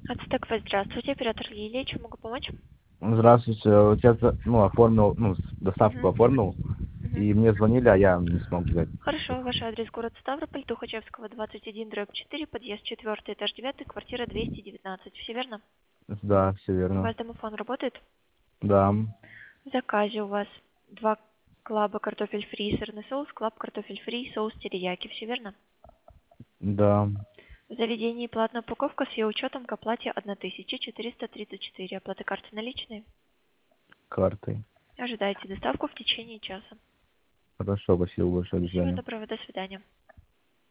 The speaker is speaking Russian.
Ацтек, здравствуйте, оператор Лилия, чем могу помочь? Здравствуйте. Вот я оформил, доставку Мгм. оформил, Мгм. и мне звонили, а я не смог взять. Хорошо, ваш адрес город Ставрополь, Тухачевского, 21/4, подъезд 4, этаж 9, квартира 219. Все верно? Да, все У верно. вас домофон работает? Да, В заказе у вас два клаба картофель фри, сырный соус, клаб картофель фри, соус терияки. Все верно? да, В заведении платная упаковка с ее учетом к оплате 1434. Оплата карты наличные. картой. Ожидайте доставку в течение часа. Хорошо, спасибо большое, до Всего свидания. доброго, до свидания.